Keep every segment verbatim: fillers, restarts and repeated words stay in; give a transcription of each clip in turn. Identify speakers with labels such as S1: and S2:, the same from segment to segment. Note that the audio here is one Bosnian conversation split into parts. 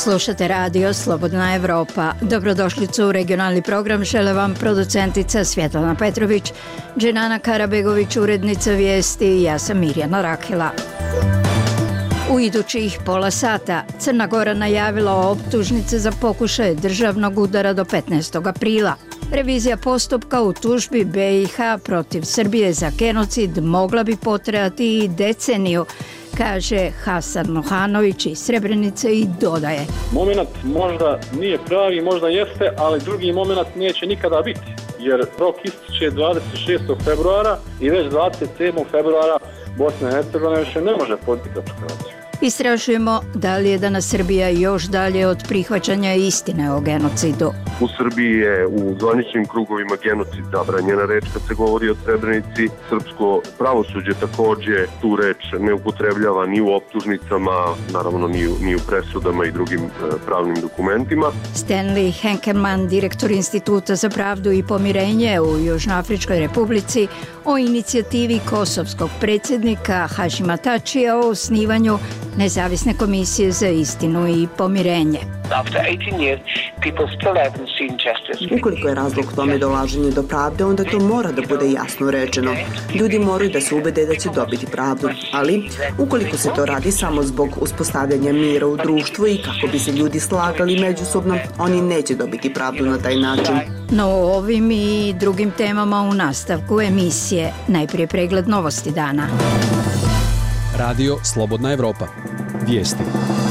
S1: Slušate radio Slobodna Evropa. Dobrodošlicu u regionalni program žele vam producentica Svjetlana Petrović, Dženana Karabegović, urednica vijesti i ja sam Mirjana Rakela. U idućih pola sata Crna Gora najavila optužnice za pokušaj državnog udara do petnaestog aprila. Revizija postupka u tužbi B i H protiv Srbije za genocid mogla bi potrajati i deceniju, kaže Hasan Mohanović iz Srebrenice i dodaje.
S2: Momenat možda nije pravi, možda jeste, ali drugi momenat neće nikada biti, jer rok ističe dvadeset šestog februara i već dvadeset sedmog februara Bosna i Hercegovina više ne može podnijeti aplikaciju.
S1: Istražujemo da li je danas Srbija još dalje od prihvaćanja istine o genocidu.
S3: U Srbiji je u zvaničnim krugovima genocid zabranjena reč kad se govori o Srebrenici. Srpsko pravosuđe također tu reč ne upotrebljava ni u optužnicama, naravno ni u, ni u presudama i drugim e, pravnim dokumentima.
S1: Stanley Henkelman, direktor Instituta za pravdu i pomirenje u Južnoafričkoj Republici, o inicijativi kosovskog predsjednika Hašima Tačija o osnivanju Nezavisne komisije za istinu i pomirenje.
S4: Ukoliko je razlog tome dolaženje do pravde, onda to mora da bude jasno rečeno. Ljudi moraju da se ubede da će dobiti pravdu, ali ukoliko se to radi samo zbog uspostavljanja mira u društvu i kako bi se ljudi slagali međusobno, oni neće dobiti pravdu na taj način.
S1: No o ovim i drugim temama u nastavku emisije. Najprije pregled novosti dana.
S5: Radio Slobodna Evropa. Vijesti.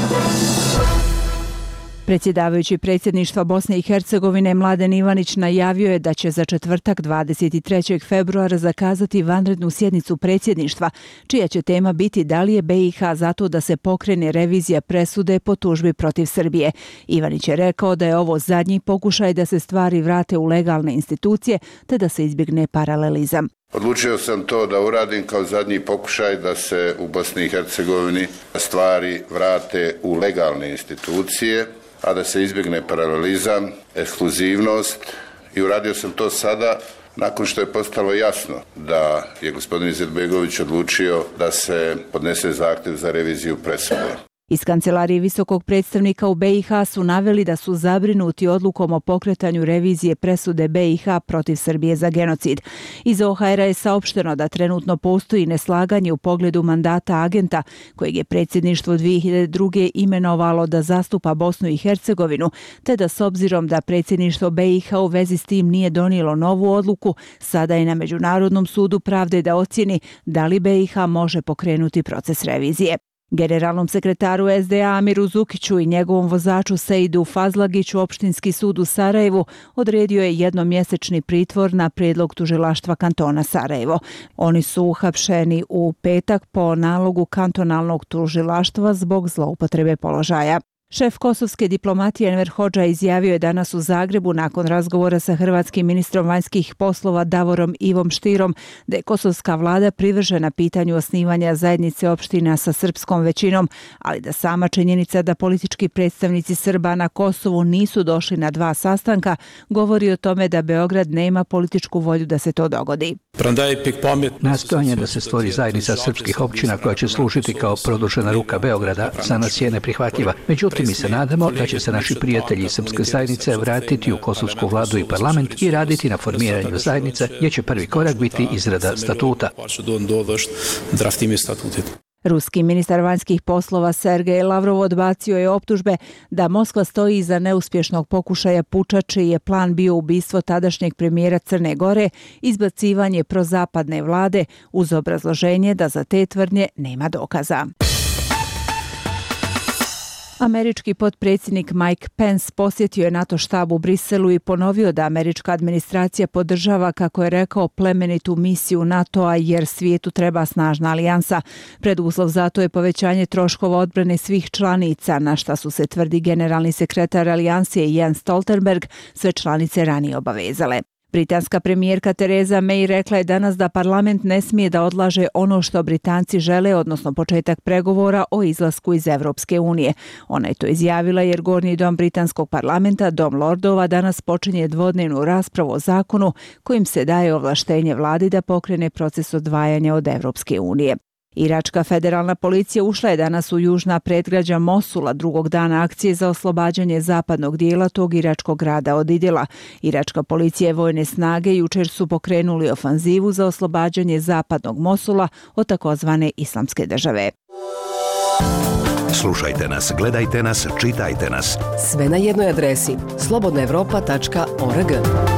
S6: Predsjedavajući predsjedništva Bosne i Hercegovine Mladen Ivanić najavio je da će za četvrtak dvadeset trećeg februara zakazati vanrednu sjednicu predsjedništva, čija će tema biti da li je B i H zato da se pokrene revizija presude po tužbi protiv Srbije. Ivanić je rekao da je ovo zadnji pokušaj da se stvari vrate u legalne institucije te da se izbjegne paralelizam.
S7: Odlučio sam to da uradim kao zadnji pokušaj da se u Bosni i Hercegovini stvari vrate u legalne institucije, a da se izbjegne paralelizam, ekskluzivnost, i uradio sam to sada nakon što je postalo jasno da je gospodin Izetbegović odlučio da se podnese zahtjev za reviziju presude.
S6: Iz kancelarije visokog predstavnika u B i H su naveli da su zabrinuti odlukom o pokretanju revizije presude B i H protiv Srbije za genocid. Iz O H R-a je saopšteno da trenutno postoji neslaganje u pogledu mandata agenta kojeg je predsjedništvo dvije hiljade druge. imenovalo da zastupa Bosnu i Hercegovinu, te da s obzirom da predsjedništvo B i H u vezi s tim nije donijelo novu odluku, sada je na Međunarodnom sudu pravde da ocjeni da li B i H može pokrenuti proces revizije. Generalnom sekretaru S D A Amiru Zukiću i njegovom vozaču Seidu Fazlagiću opštinski sud u Sarajevu odredio je jednomjesečni pritvor na prijedlog tužilaštva kantona Sarajevo. Oni su uhapšeni u petak po nalogu kantonalnog tužilaštva zbog zloupotrebe položaja. Šef kosovske diplomatije Enver Hodža izjavio je danas u Zagrebu nakon razgovora sa hrvatskim ministrom vanjskih poslova Davorom Ivom Štirom da je kosovska vlada privržena pitanju osnivanja zajednice opština sa srpskom većinom, ali da sama činjenica da politički predstavnici Srba na Kosovu nisu došli na dva sastanka govori o tome da Beograd nema političku volju da se to dogodi.
S8: Nastojanje da se stvori zajednica srpskih općina koja će služiti kao produžena ruka Beograda za nas je neprihvatljiva. Međutim, mi se nadamo da će se naši prijatelji iz srpske zajednice vratiti u kosovsku vladu i parlament i raditi na formiranju zajednice, gdje će prvi korak biti izrada statuta.
S6: Ruski ministar vanjskih poslova Sergej Lavrov odbacio je optužbe da Moskva stoji iza neuspješnog pokušaja puča čiji je plan bio ubistvo tadašnjeg premijera Crne Gore, izbacivanje prozapadne vlade uz obrazloženje da za te tvrdnje nema dokaza. Američki potpredsjednik Mike Pence posjetio je NATO štab u Briselu i ponovio da američka administracija podržava, kako je rekao, plemenitu misiju NATO-a jer svijetu treba snažna alijansa. Preduslov za to je povećanje troškova odbrane svih članica, na šta su se, tvrdi generalni sekretar alijanse Jens Stoltenberg, sve članice ranije obavezale. Britanska premijerka Theresa May rekla je danas da parlament ne smije da odlaže ono što Britanci žele, odnosno početak pregovora o izlasku iz Evropske unije. Ona je to izjavila jer Gornji dom britanskog parlamenta, Dom lordova, danas počinje dvodnevnu raspravu o zakonu kojim se daje ovlaštenje vladi da pokrene proces odvajanja od Evropske unije. Iračka federalna policija ušla je danas u južna predgrađa Mosula drugog dana akcije za oslobađanje zapadnog dijela tog iračkog grada od Idila. Iračka policija i vojne snage jučer su pokrenuli ofanzivu za oslobađanje zapadnog Mosula od takozvane islamske države.
S9: Slušajte nas, gledajte nas, čitajte nas.
S10: Sve na jednoj adresi slobodna evropa tačka org.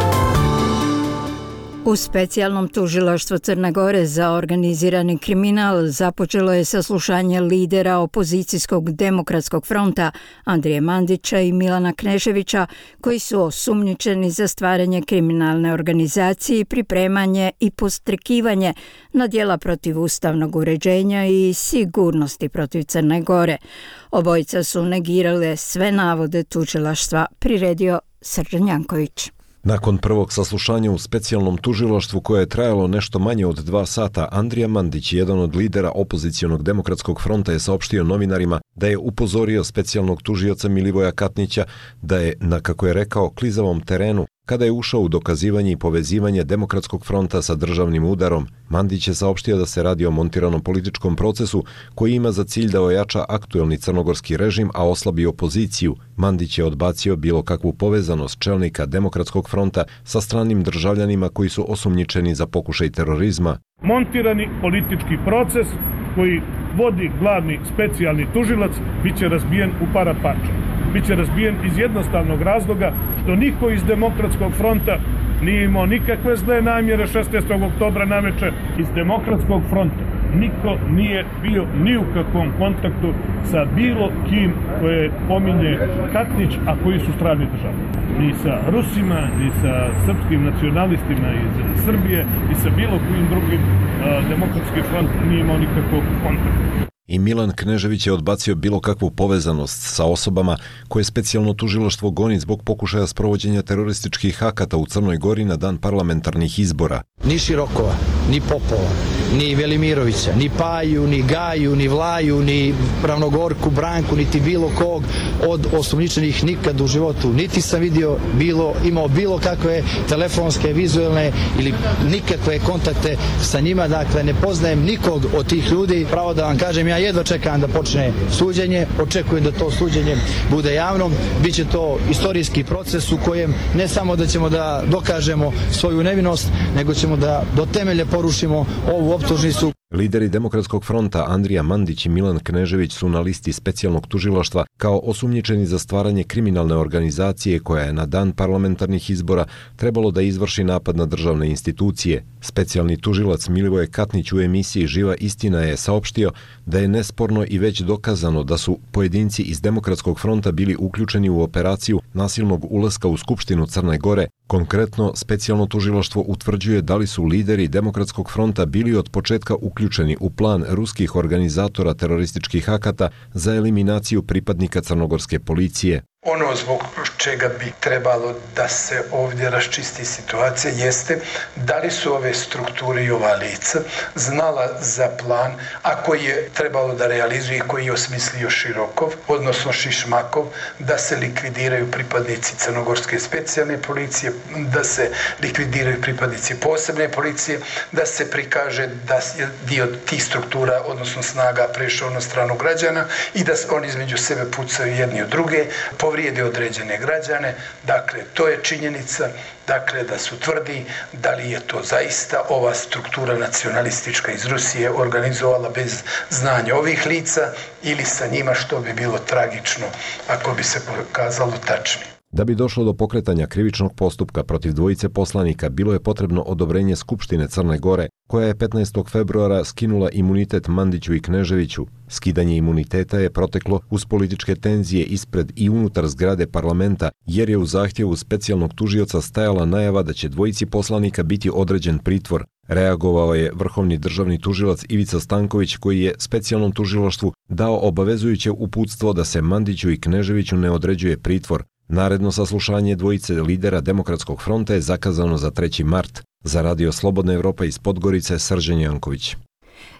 S1: U specijalnom tužilaštvu Crne Gore za organizirani kriminal započelo je saslušanje lidera opozicijskog demokratskog fronta Andrije Mandića i Milana Kneževića, koji su osumnjičeni za stvaranje kriminalne organizacije i pripremanje i podstrekivanje na djela protiv ustavnog uređenja i sigurnosti protiv Crne Gore. Obojica su negirale sve navode tužilaštva, priredio Srđan Janković.
S11: Nakon prvog saslušanja u specijalnom tužilaštvu koje je trajalo nešto manje od dva sata, Andrija Mandić, jedan od lidera opozicionog demokratskog fronta, je saopštio novinarima da je upozorio specijalnog tužioca Milivoja Katnića da je, na kako je rekao, klizavom terenu kada je ušao u dokazivanje i povezivanje demokratskog fronta sa državnim udarom. Mandić je saopštio da se radi o montiranom političkom procesu koji ima za cilj da ojača aktuelni crnogorski režim, a oslabi opoziciju. Mandić je odbacio bilo kakvu povezanost čelnika demokratskog fronta sa stranim državljanima koji su osumnjičeni za pokušaj terorizma.
S12: Montirani politički proces koji vodi glavni specijalni tužilac biće razbijen u para parča. Biće razbijen iz jednostavnog razloga što niko iz demokratskog fronta nije imao nikakve zle namjere šesnaestog oktobra naveče. Iz demokratskog fronta niko nije bio ni u kakvom kontaktu sa bilo kim koje pominje Katnić, a koji su strani države. Ni sa Rusima, ni sa srpskim nacionalistima iz Srbije, ni sa bilo kojim drugim a, demokratski front nije imao nikakvog kontakta.
S11: I Milan Knežević je odbacio bilo kakvu povezanost sa osobama koje specijalno tužilaštvo goni zbog pokušaja sprovođenja terorističkih akata u Crnoj Gori na dan parlamentarnih izbora.
S13: Ni Širokova, ni Popova, ni Velimirovića, ni Paju, ni Gaju, ni Vlaju, ni Ravnogorku, Branku, niti bilo kog od osumnjičenih nikad u životu. Niti sam vidio bilo, imao bilo kakve telefonske, vizualne ili nikakve kontakte sa njima. Dakle, ne poznajem nikog od tih ljudi. Pravo da vam kažem, ja jedva čekam da počne suđenje, očekujem da to suđenje bude javno, biće to istorijski proces u kojem ne samo da ćemo da dokažemo svoju nevinost, nego ćemo da do temelja porušimo ovu optužnicu.
S11: Lideri demokratskog fronta Andrija Mandić i Milan Knežević su na listi specijalnog tužilaštva kao osumnjičeni za stvaranje kriminalne organizacije koja je na dan parlamentarnih izbora trebalo da izvrši napad na državne institucije. Specijalni tužilac Milivoje Katnić u emisiji Živa istina je saopštio da je nesporno i već dokazano da su pojedinci iz demokratskog fronta bili uključeni u operaciju nasilnog ulaska u Skupštinu Crne Gore. Konkretno, specijalno tužilaštvo utvrđuje da li su lideri demokratskog fronta bili od početka uključeni u plan ruskih organizatora terorističkih akata za eliminaciju pripadnika crnogorske policije.
S14: Ono zbog čega bi trebalo da se ovdje raščisti situacija jeste da li su ove strukture i ova lica znala za plan, a koji je trebalo da realizuje i koji je osmislio Širokov, odnosno Šišmakov, da se likvidiraju pripadnici crnogorske specijalne policije, da se likvidiraju pripadnici posebne policije, da se prikaže da je dio tih struktura, odnosno snaga, prešao na stranu građana i da oni između sebe pucaju jedni od druge, povrijede određene građane. Dakle, to je činjenica, dakle, da su tvrdi da li je to zaista ova struktura nacionalistička iz Rusije organizovala bez znanja ovih lica ili sa njima, što bi bilo tragično ako bi se pokazalo tačnim.
S11: Da bi došlo do pokretanja krivičnog postupka protiv dvojice poslanika, bilo je potrebno odobrenje Skupštine Crne Gore, koja je petnaestog februara skinula imunitet Mandiću i Kneževiću. Skidanje imuniteta je proteklo uz političke tenzije ispred i unutar zgrade parlamenta, jer je u zahtjevu specijalnog tužioca stajala najava da će dvojici poslanika biti određen pritvor. Reagovao je vrhovni državni tužilac Ivica Stanković, koji je specijalnom tužilaštvu dao obavezujuće uputstvo da se Mandiću i Kneževiću ne određuje pritvor. Naredno saslušanje dvojice lidera Demokratskog fronta je zakazano za treći mart. Za Radio Slobodna Evropa iz Podgorice, Srđan Janković.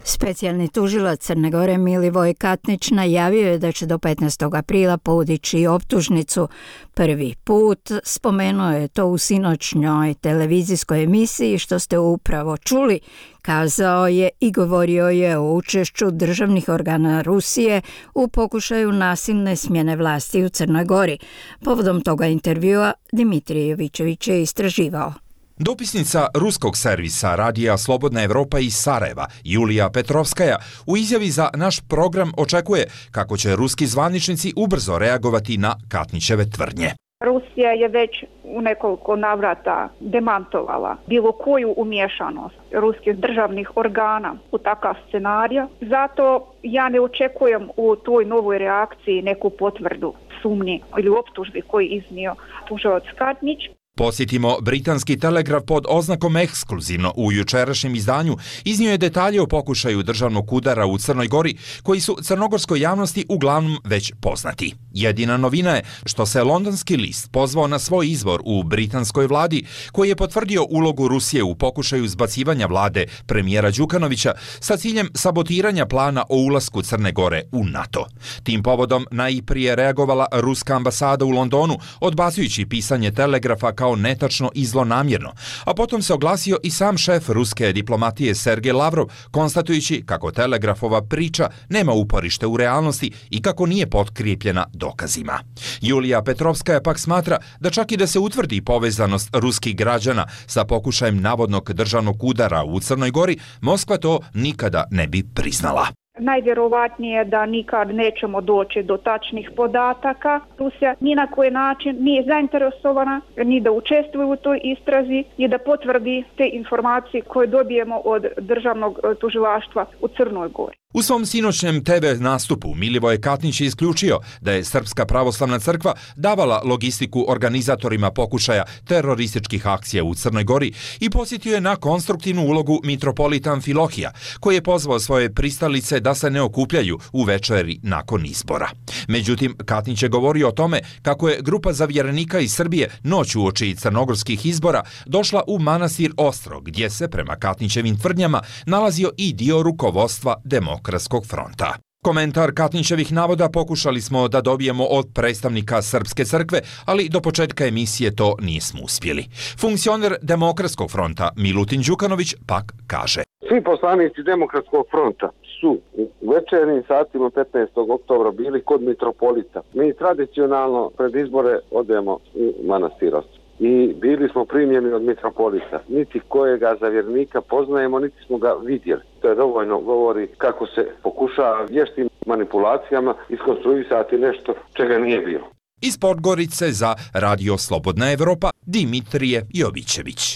S1: Specijalni tužilac Crne Gore Milivoje Katnić najavio je da će do petnaestog aprila podići optužnicu. Prvi put spomenuo je to u sinoćnjoj televizijskoj emisiji što ste upravo čuli. Kazao je i govorio je o učešću državnih organa Rusije u pokušaju nasilne smjene vlasti u Crnoj Gori. Povodom toga intervjua Dimitrij Jovićević je istraživao.
S15: Dopisnica ruskog servisa Radija Slobodna Evropa iz Sarajeva, Julija Petrovskaja, u izjavi za naš program očekuje kako će ruski zvaničnici ubrzo reagovati na Katnićeve tvrdnje.
S16: Rusija je već u nekoliko navrata demantovala bilo koju umješanost ruskih državnih organa u takav scenarij. Zato ja ne očekujem u toj novoj reakciji neku potvrdu sumnji ili optužbi koji iznio tužilac Katnić.
S15: Posjetimo, britanski telegraf pod oznakom ekskluzivno u jučerašnjem izdanju iznio je detalje o pokušaju državnog udara u Crnoj Gori koji su crnogorskoj javnosti uglavnom već poznati. Jedina novina je što se londonski list pozvao na svoj izvor u britanskoj vladi koji je potvrdio ulogu Rusije u pokušaju zbacivanja vlade premijera Đukanovića sa ciljem sabotiranja plana o ulasku Crne Gore u NATO. Tim povodom najprije reagovala ruska ambasada u Londonu odbacujući pisanje telegrafa kao netačno i zlonamjerno, a potom se oglasio i sam šef ruske diplomatije Sergej Lavrov, konstatujući kako telegrafova priča nema uporište u realnosti i kako nije potkrijepljena dokazima. Julija Petrovskaja pak smatra da čak i da se utvrdi povezanost ruskih građana sa pokušajem navodnog državnog udara u Crnoj Gori, Moskva to nikada ne bi priznala.
S16: Najvjerovatnije da nikad nećemo doći do tačnih podataka. Rusija ni na koji način nije zainteresovana ni da učestvuje u toj istrazi i da potvrdi te informacije koje dobijemo od državnog tužilaštva u Crnoj Gori.
S15: U svom sinoćnem te ve nastupu Milivoje Katnić je isključio da je Srpska pravoslavna crkva davala logistiku organizatorima pokušaja terorističkih akcija u Crnoj Gori i posjetio je na konstruktivnu ulogu mitropolita Amfilohija, koji je pozvao svoje pristalice da se ne okupljaju u večeri nakon izbora. Međutim, Katnić je govorio o tome kako je grupa zavjerenika iz Srbije noć uoči crnogorskih izbora došla u manastir Ostro, gdje se, prema Katnićevim tvrdnjama, nalazio i dio rukovodstva Demokratskog fronta. Komentar Katnićevih navoda pokušali smo da dobijemo od predstavnika Srpske crkve, ali do početka emisije to nismo uspjeli. Funkcioner Demokratskog fronta Milutin Đukanović pak kaže:
S17: Svi poslanici Demokratskog fronta su u večernjim satima petnaestog oktobra bili kod mitropolita. Mi tradicionalno pred izbore odemo u manastir Ostro i bili smo primljeni od mitropolita. Niti kojega zavjernika poznajemo, niti smo ga vidjeli. To je dovoljno govori kako se pokušava vještim manipulacijama iskonstruisati nešto čega nije bilo.
S15: Iz Podgorice za Radio Slobodna Evropa, Dimitrije Jovićević.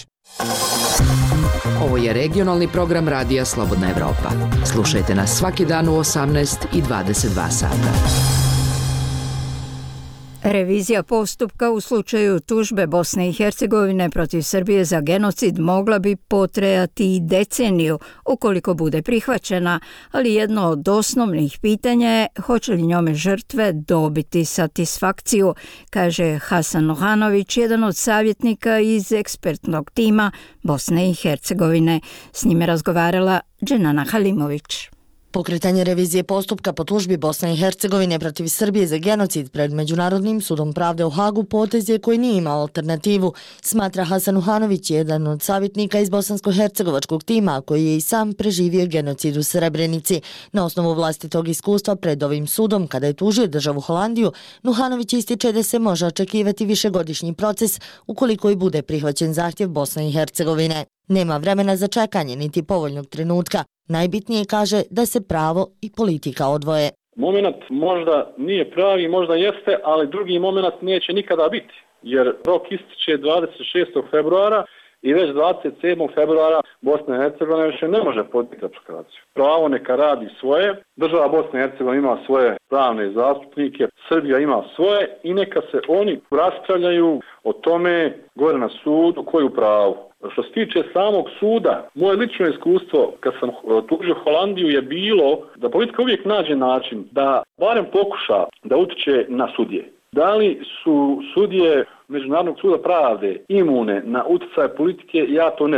S10: Ovo je regionalni program Radija Slobodna Evropa. Slušajte nas svaki dan u osamnaest i dvadeset dva sata.
S1: Revizija postupka u slučaju tužbe Bosne i Hercegovine protiv Srbije za genocid mogla bi potrajati i deceniju ukoliko bude prihvaćena, ali jedno od osnovnih pitanja je hoće li njome žrtve dobiti satisfakciju, kaže Hasan Ohanović, jedan od savjetnika iz ekspertnog tima Bosne i Hercegovine. S njime razgovarala Dženana Halimović.
S18: Pokretanje revizije postupka po tužbi Bosne i Hercegovine protiv Srbije za genocid pred Međunarodnim sudom pravde u Hagu potez je koji nije imao alternativu, smatra Hasan Uhanović, jedan od savjetnika iz bosansko-hercegovačkog tima koji je i sam preživio genocid u Srebrenici. Na osnovu vlastitog iskustva pred ovim sudom, kada je tužio državu Holandiju, Nuhanović ističe da se može očekivati višegodišnji proces ukoliko i bude prihvaćen zahtjev Bosne i Hercegovine. Nema vremena za čekanje niti povoljnog trenutka. Najbitnije kaže da se pravo i politika odvoje.
S2: Moment možda nije pravi, možda jeste, ali drugi moment neće nikada biti. Jer rok ističe dvadeset šestog februara i već dvadeset sedmog februara Bosna i Hercegovina više ne može podnijeti aplikaciju. Pravo neka radi svoje, država Bosna i Hercegovina ima svoje pravne zastupnike, Srbija ima svoje i neka se oni raspravljaju o tome gore na sudu koju pravo. Što se tiče samog suda, moje lično iskustvo kad sam tužio Holandiju je bilo da politika uvijek nađe način da barem pokuša da utiče na sudije. Da li su sudije Međunarodnog suda pravde imune na utjecaj politike, ja to ne znam.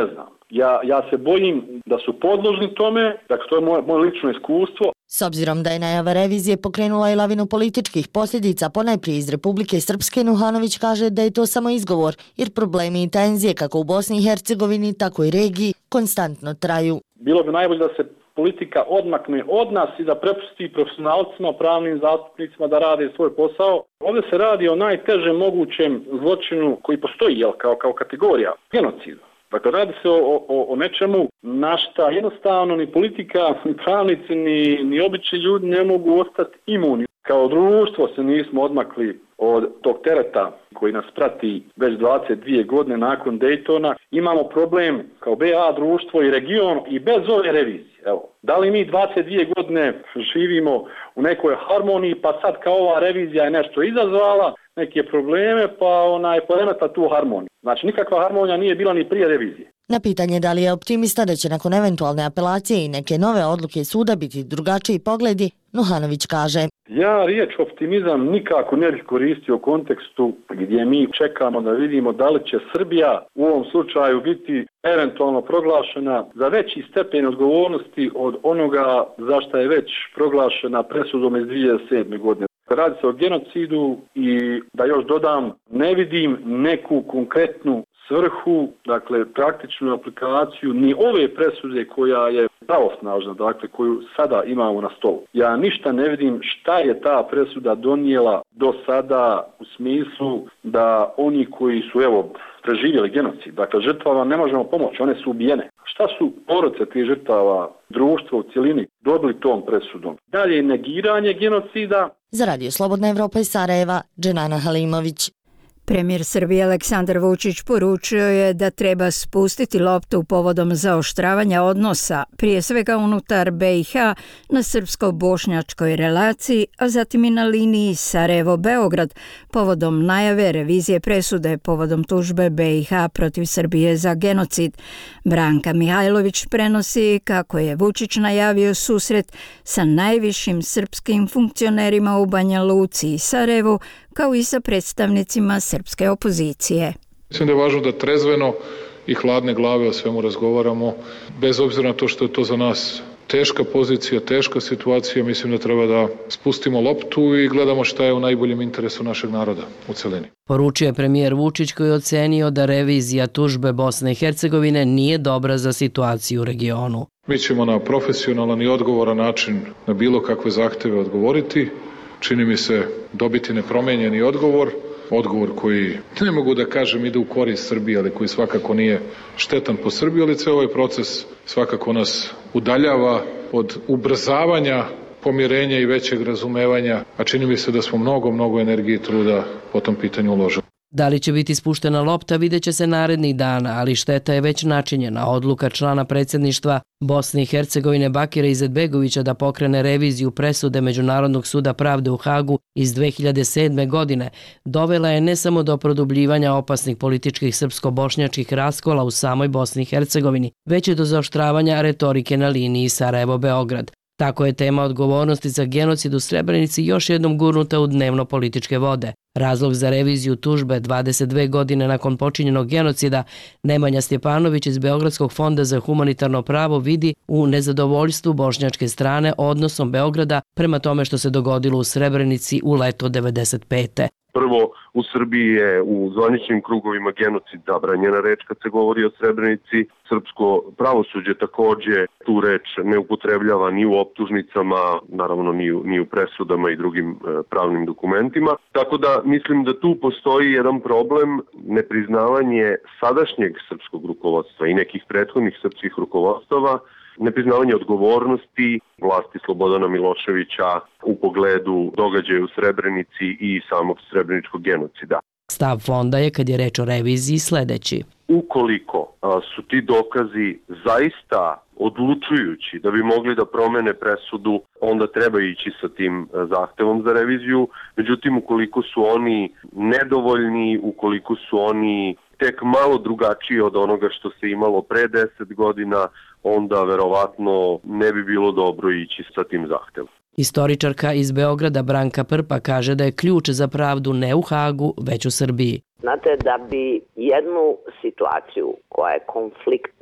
S2: Ja, ja se bojim da su podložni tome, dakle to je moje, moje lično iskustvo.
S18: S obzirom da je najava revizije pokrenula i lavinu političkih posljedica, ponajprije iz Republike Srpske, Nuhanović kaže da je to samo izgovor, jer problemi i tenzije kako u Bosni i Hercegovini, tako i regiji konstantno traju.
S2: Bilo bi najbolje da se politika odmakne od nas i da prepusti profesionalcima, pravnim zastupnicima da rade svoj posao. Ovdje se radi o najtežem mogućem zločinu koji postoji, jel, kao, kao kategorija, genocidu. Dakle, radi se o, o, o nečemu na šta jednostavno ni politika, ni pravnici, ni, ni obični ljudi ne mogu ostati imuni. Kao društvo se nismo odmakli od tog tereta koji nas prati već dvadeset dvije godine nakon Daytona. Imamo problem kao B A društvo i region i bez ove revizije. Evo, da li mi dvadeset dvije godine živimo u nekoj harmoniji, pa sad kao ova revizija je nešto izazvala, neke probleme, pa onaj poremeta tu harmoniju. Znači, nikakva harmonija nije bila ni prije revizije.
S18: Na pitanje da li je optimista da će nakon eventualne apelacije i neke nove odluke suda biti drugačiji pogledi, Nuhanović kaže:
S2: Ja riječ optimizam nikako ne bih koristio u kontekstu gdje mi čekamo da vidimo da li će Srbija u ovom slučaju biti eventualno proglašena za veći stepen odgovornosti od onoga za što je već proglašena presudom iz dvije hiljade sedme. godine. Radi se o genocidu i da još dodam, ne vidim neku konkretnu svrhu, dakle praktičnu aplikaciju ni ove presude koja je pravosnažna, dakle koju sada imamo na stolu. Ja ništa ne vidim šta je ta presuda donijela do sada u smislu da oni koji su evo preživjeli genocid, dakle žrtvama ne možemo pomoći, one su ubijene. Šta su porodice tih žrtava, društvo u cjelini dobili tom presudom? Dalje negiranje genocida.
S18: Za Radio Slobodna Evropa iz Sarajeva, Dženana Halimović.
S1: Premijer Srbije Aleksandar Vučić poručio je da treba spustiti loptu povodom zaoštravanja odnosa, prije svega unutar B i H na srpsko-bošnjačkoj relaciji, a zatim i na liniji Sarajevo-Beograd povodom najave revizije presude povodom tužbe B i H protiv Srbije za genocid. Branka Mihajlović prenosi kako je Vučić najavio susret sa najvišim srpskim funkcionerima u Banja Luci i Sarajevu, kao i sa predstavnicima srpske opozicije.
S12: Mislim da je važno da trezveno i hladne glave o svemu razgovaramo, bez obzira na to što je to za nas teška pozicija, teška situacija. Mislim da treba da spustimo loptu i gledamo šta je u najboljem interesu našeg naroda u celini.
S19: Poručio je premijer Vučić koji je ocenio da revizija tužbe Bosne i Hercegovine nije dobra za situaciju u regionu.
S12: Mi ćemo na profesionalan i odgovoran način na bilo kakve zahteve odgovoriti. Čini mi se dobiti nepromenjeni odgovor, odgovor koji ne mogu da kažem ide u korist Srbije, ali koji svakako nije štetan po Srbiji, ali ceo ovaj proces svakako nas udaljava od ubrzavanja pomirenja i većeg razumevanja, a čini mi se da smo mnogo, mnogo energije i truda po tom pitanju uložili.
S19: Da li će biti spuštena lopta vidjet će se narednih dana, ali šteta je već načinjena. Odluka člana predsjedništva Bosne i Hercegovine Bakira Izetbegovića da pokrene reviziju presude Međunarodnog suda pravde u Hagu iz dve hiljade sedme. godine dovela je ne samo do produbljivanja opasnih političkih srpsko-bošnjačkih raskola u samoj Bosni i Hercegovini, već i do zaoštravanja retorike na liniji Sarajevo-Beograd. Tako je tema odgovornosti za genocid u Srebrenici još jednom gurnuta u dnevno političke vode. Razlog za reviziju tužbe dvadeset dve godine nakon počinjenog genocida Nemanja Stjepanović iz Beogradskog fonda za humanitarno pravo vidi u nezadovoljstvu bošnjačke strane odnosom Beograda prema tome što se dogodilo u Srebrenici u leto devedeset pete.
S3: Prvo, u Srbiji je u zvaničnim krugovima genocid zabranjena reč kad se govori o Srebrenici. Srpsko pravosuđe takođe tu reč ne upotrebljava ni u optužnicama, naravno ni u, ni u presudama i drugim e, pravnim dokumentima. Tako da mislim da tu postoji jedan problem, nepriznavanje sadašnjeg srpskog rukovodstva i nekih prethodnih srpskih rukovodstava, nepriznavanje odgovornosti vlasti Slobodana Miloševića u pogledu događaja u Srebrenici i samog srebreničkog genocida.
S19: Stav fonda je, kad je reč o reviziji, sledeći.
S3: Ukoliko a, su ti dokazi zaista odlučujući da bi mogli da promene presudu, onda treba ići sa tim zahtevom za reviziju. Međutim, ukoliko su oni nedovoljni, ukoliko su oni tek malo drugačiji od onoga što se imalo pre deset godina, onda verovatno ne bi bilo dobro ići sa tim zahtevom.
S19: Istoričarka iz Beograda Branka Prpa kaže da je ključ za pravdu ne u Hagu, već u Srbiji.
S20: Znate, da bi jednu situaciju koja je konfliktna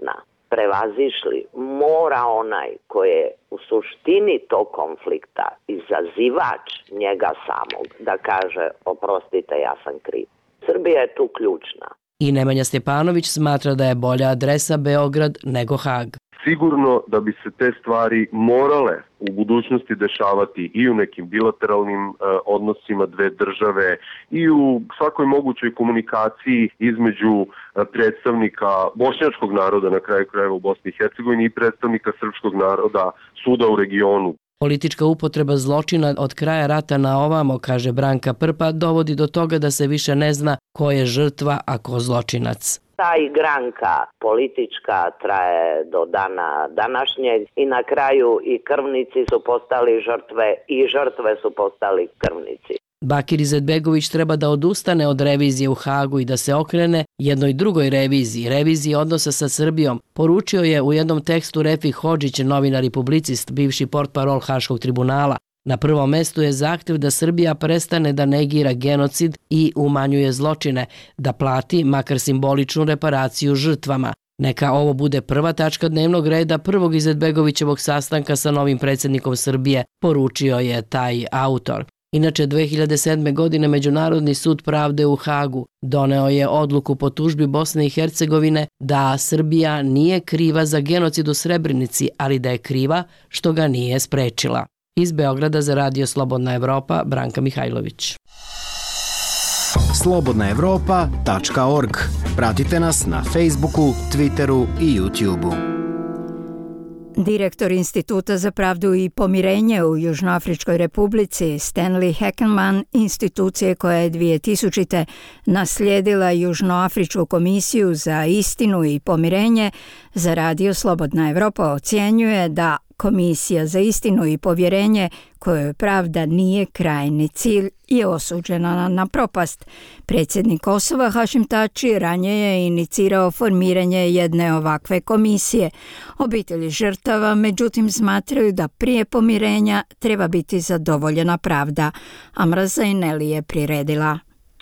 S20: prevazišli, mora onaj koji je u suštini tog konflikta izazivač njega samog da kaže oprostite, ja sam kriv. Srbija je tu ključna.
S19: I Nemanja Stjepanović smatra da je bolja adresa Beograd nego Hag.
S3: Sigurno da bi se te stvari morale u budućnosti dešavati i u nekim bilateralnim e, odnosima dve države i u svakoj mogućoj komunikaciji između e, predstavnika bošnjačkog naroda na kraju krajeva u Bosni i Hercegovini i predstavnika srpskog naroda svuda u regionu.
S19: Politička upotreba zločina od kraja rata na ovamo, kaže Branka Prpa, dovodi do toga da se više ne zna ko je žrtva, a ko zločinac.
S20: Ta igranka politička traje do dana današnjeg i na kraju i krvnici su postali žrtve i žrtve su postali krvnici.
S19: Bakir Izetbegović treba da odustane od revizije u Hagu i da se okrene jednoj drugoj reviziji, reviziji odnosa sa Srbijom, poručio je u jednom tekstu Refik Hodžić, novinar i publicist, bivši portparol Haškog tribunala. Na prvom mestu je zahtev da Srbija prestane da negira genocid i umanjuje zločine, da plati makar simboličnu reparaciju žrtvama. Neka ovo bude prva tačka dnevnog reda prvog Izetbegovićevog sastanka sa novim predsjednikom Srbije, poručio je taj autor. Inače, dve hiljade sedme. godine Međunarodni sud pravde u Hagu doneo je odluku po tužbi Bosne i Hercegovine da Srbija nije kriva za genocid u Srebrenici, ali da je kriva što ga nije sprečila. Iz Beograda za Radio Slobodna Evropa, Branka Mihajlović.
S21: slobodna evropa tačka org. Pratite nas na Facebooku, Twitteru i YouTubeu.
S1: Direktor Instituta za pravdu i pomirenje u Južnoafričkoj republici Stanley Heckelman, institucije koja je dvije tisućite. naslijedila Južnoafričku komisiju za istinu i pomirenje, za Radio Slobodna Evropa ocjenjuje da Komisija za istinu i povjerenje, kojoj pravda nije krajni cilj, je osuđena na propast. Predsjednik Kosova Hašim Tači ranije je inicirao formiranje jedne ovakve komisije. Obitelji žrtava međutim smatraju da prije pomirenja treba biti zadovoljena pravda. Amra Zaineli je priredila.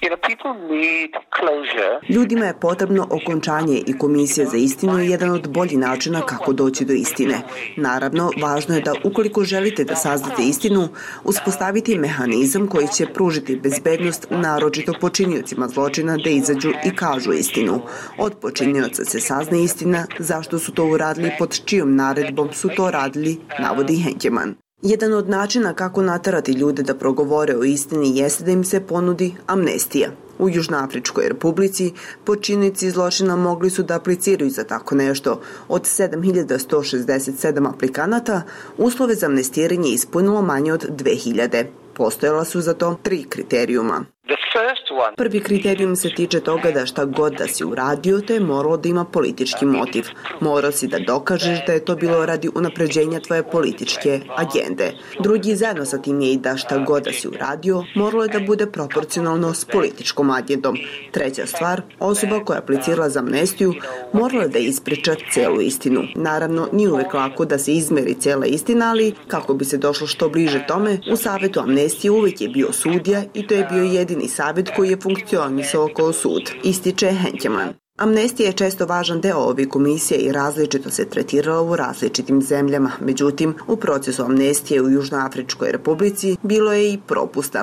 S4: Ljudima je potrebno okončanje i Komisija za istinu je jedan od boljih načina kako doći do istine. Naravno, važno je da ukoliko želite da saznate istinu, uspostaviti mehanizam koji će pružiti bezbednost naročito počiniocima zločina da izađu i kažu istinu. Od počinioca se sazna istina, zašto su to uradili, pod čijom naredbom su to radili, navodi Henkeman. Jedan od načina kako naterati ljude da progovore o istini jeste da im se ponudi amnestija. U Južnoafričkoj republici počinioci zločina mogli su da apliciraju za tako nešto. Od sedam hiljada sto šezdeset sedam aplikanata, uslove za amnestiranje ispunilo manje od dve hiljade. Postojala su za to tri kriterijuma. Prvi kriterijum se tiče toga da šta god da si uradio, to je moralo da ima politički motiv. Morao si da dokažeš da je to bilo radi unapređenja tvoje političke agende. Drugi zajedno sa tim je i da šta god da si uradio, moralo je da bude proporcionalno s političkom agendom. Treća stvar, osoba koja je aplicirala za amnestiju morala je da ispriča celu istinu. Naravno, nije uvek lako da se izmeri cela istina, ali kako bi se došlo što bliže tome, u savjetu amnestije uvek je bio sudija i to je bio jedini savjet koji je funkcionisao kao sud, ističe Henkeman. Amnestija je često važan deo ove komisije i različito se tretirala u različitim zemljama. Međutim, u procesu amnestije u Južnoafričkoj republici bilo je i propusta.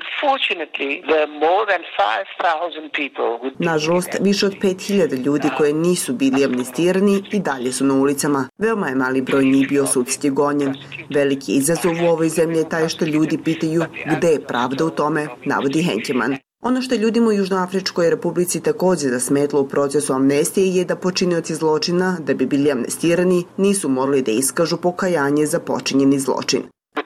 S4: Nažalost, više od pet hiljada ljudi koje nisu bili amnestirani i dalje su na ulicama. Veoma je mali broj njih bio sudski gonjen. Veliki izazov u ovoj zemlji je taj što ljudi pitaju gde je pravda u tome, navodi Henkeman. Ono što je ljudima u Južnoafričkoj republici također zasmetlo u procesu amnestije je da počinioci zločina, da bi bili amnestirani, nisu morali da iskažu pokajanje za počinjeni zločin.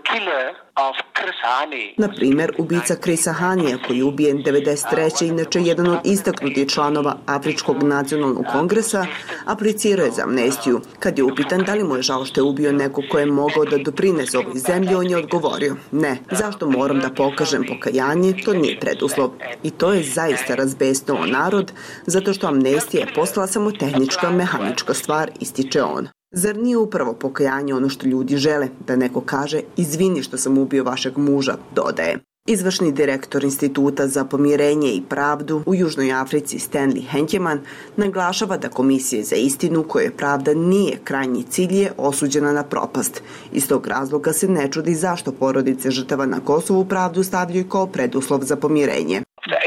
S4: Na primjer, ubica Krisa Hanija, koji je ubijen devedeset treće inače jedan od istaknutih članova Afričkog nacionalnog kongresa, aplicirao je za amnestiju. Kad je upitan da li mu je žao što je ubio neko ko je mogao da doprinese ovoj zemlji, on je odgovorio: ne, zašto moram da pokažem pokajanje, to nije preduslov. I to je zaista razbesnilo narod, zato što amnestija je postala samo tehnička, mehanička stvar, ističe on. Zar nije upravo pokajanje ono što ljudi žele, da neko kaže izvini što sam ubio vašeg muža, dodaje. Izvršni direktor Instituta za pomirenje i pravdu u Južnoj Africi Stanley Henkeman naglašava da Komisija za istinu kojoj pravda nije krajnji cilj je osuđena na propast. Iz tog razloga se ne čudi zašto porodice žrtava na Kosovu pravdu stavljaju kao preduslov za pomirenje.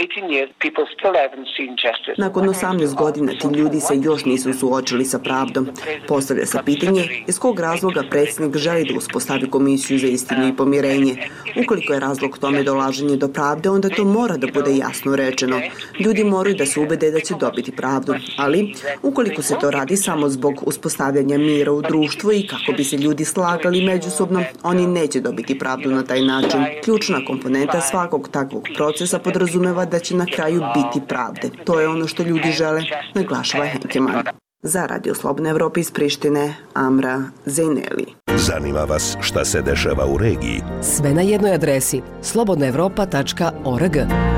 S4: Nakon osamnaest godina ti ljudi se još nisu suočili sa pravdom. Postavlja se pitanje iz kog razloga predsjednik želi da uspostavi Komisiju za istinu i pomirenje. Ukoliko je razlog tome dolaženje do pravde, onda to mora da bude jasno rečeno. Ljudi moraju da se ubede da će dobiti pravdu. Ali, ukoliko se to radi samo zbog uspostavljanja mira u društvu i kako bi se ljudi slagali međusobno, oni neće dobiti pravdu na taj način. Ključna komponenta svakog takvog procesa podrazumeva da će na kraju biti pravde. To je ono što ljudi žele, naglašava Henkeman. Za Radio Slobodna Evropa iz Prištine, Amra Zejneli.
S9: Zanima vas šta se dešava u regiji?
S5: Sve na jednoj adresi slobodna evropa tačka org.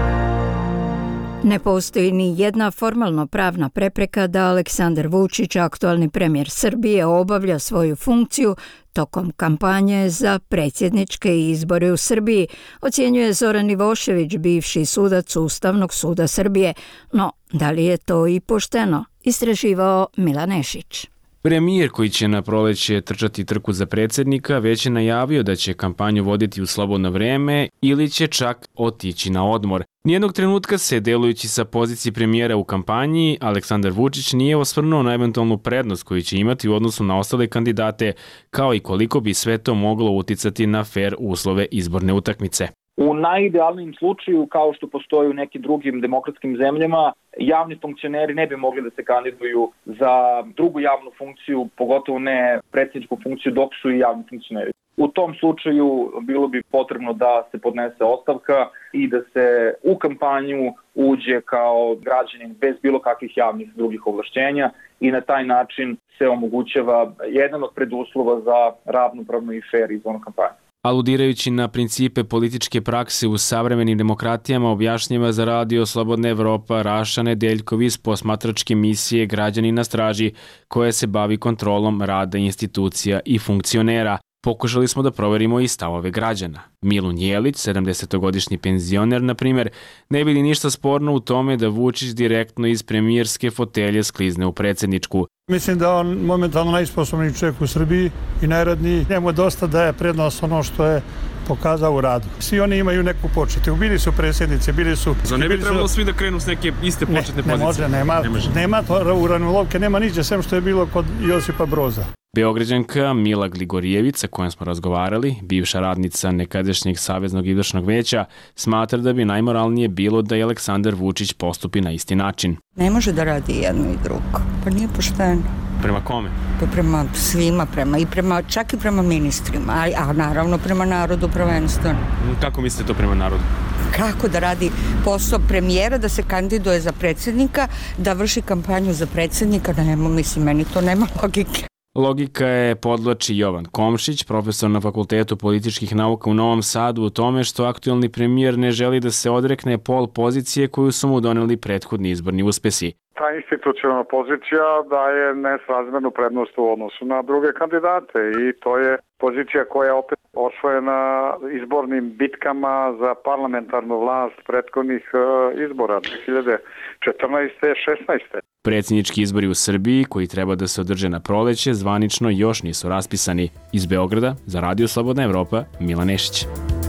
S1: Ne postoji ni jedna formalno pravna prepreka da Aleksandar Vučić, aktualni premijer Srbije, obavlja svoju funkciju tokom kampanje za predsjedničke izbore u Srbiji, ocjenjuje Zoran Ivošević, bivši sudac Ustavnog suda Srbije. No, da li je to i pošteno? Istraživao Milan Nešić.
S22: Premijer koji će na proleće trčati trku za predsjednika već je najavio da će kampanju voditi u slobodno vreme ili će čak otići na odmor. Nijednog trenutka se, delujući sa pozicije premijera u kampanji, Aleksandar Vučić nije osvrnuo na eventualnu prednost koju će imati u odnosu na ostale kandidate, kao i koliko bi sve to moglo uticati na fer uslove izborne utakmice.
S23: U najidealnijem slučaju, kao što postoji u nekim drugim demokratskim zemljama, javni funkcioneri ne bi mogli da se kandiduju za drugu javnu funkciju, pogotovo ne predsjedničku funkciju, dok su i javni funkcioneri. U tom slučaju bilo bi potrebno da se podnese ostavka i da se u kampanju uđe kao građanin bez bilo kakvih javnih drugih ovlašćenja i na taj način se omogućava jedan od preduslova za ravnopravnu i fer izbornu kampanju.
S22: Aludirajući na principe političke prakse u savremenim demokratijama, objašnjava za Radio Slobodna Evropa Raša Nedeljkov iz posmatračke misije Građani na straži, koja se bavi kontrolom rada institucija i funkcionera. Pokušali smo da proverimo i stavove građana. Milun Jelić, sedamdesetogodišnji penzioner, na primjer, ne vidi ništa sporno u tome da Vučić direktno iz premijerske fotelje sklizne u predsjedničku.
S24: Mislim da on momentalno najsposobniji čovjek u Srbiji i najradniji. Njemu dosta daje prednost ono što je pokazao u radu. Svi oni imaju neku početu. Bili su predsjednici, bili su...
S22: Za ne bi trebalo svi da krenu s neke iste početne
S24: pozicije? Ne može, nema. Ne može. Nema to, u ravnolovke nema niđe, sem što je bilo kod Josipa Broza.
S22: Beograđanka Mila Gligorijević, sa kojom smo razgovarali, bivša radnica nekadašnjeg Saveznog izvršnog veća, smatra da bi najmoralnije bilo da i Aleksandar Vučić postupi na isti način.
S25: Ne može da radi jedno i drugo, pa nije pošteno.
S22: Prema kome?
S25: Pa prema svima, prema, i prema, čak i prema ministrima, a, a naravno prema narodu prvenstveno.
S22: Kako mislite to prema narodu?
S25: Kako da radi posao premijera, da se kandiduje za predsjednika, da vrši kampanju za predsjednika, da nema, mislim, meni to nema logike.
S22: Logika je, podvlači Jovan Komšić, profesor na Fakultetu političkih nauka u Novom Sadu, u tome što aktualni premijer ne želi da se odrekne pol pozicije koju su mu doneli prethodni izborni uspesi.
S26: Ta institucionalna pozicija daje nesrazmernu prednost u odnosu na druge kandidate i to je pozicija koja je opet osvojena izbornim bitkama za parlamentarnu vlast prethodnih izbora dve hiljade četrnaeste i šesnaeste.
S22: Predsjednički izbori u Srbiji, koji treba da se održe na proleće, zvanično još nisu raspisani. Iz Beograda, za Radio Slobodna Evropa, Milan Nešić.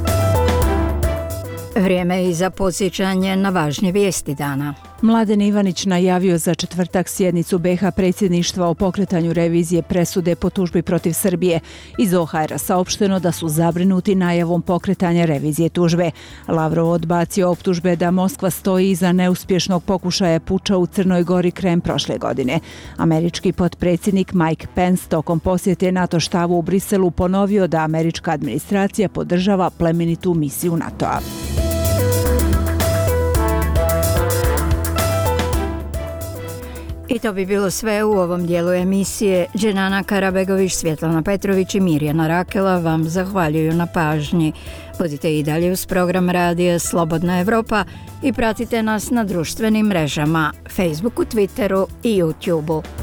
S1: Vrijeme je i za podsjećanje na važnje vijesti dana.
S6: Mladen Ivanić najavio za četvrtak sjednicu be ha predsjedništva o pokretanju revizije presude po tužbi protiv Srbije. Iz o ha era saopšteno da su zabrinuti najavom pokretanja revizije tužbe. Lavrov odbacio optužbe da Moskva stoji iza neuspješnog pokušaja puča u Crnoj Gori krajem prošle godine. Američki potpredsjednik Mike Pence tokom posjete NATO štabu u Briselu ponovio da američka administracija podržava plemenitu misiju NATO-a.
S1: I to bi bilo sve u ovom dijelu emisije. Dženana Karabegović, Svjetlana Petrović i Mirjana Rakela vam zahvaljuju na pažnji. Budite i dalje uz program radija Slobodna Evropa i pratite nas na društvenim mrežama, Facebooku, Twitteru i YouTubeu.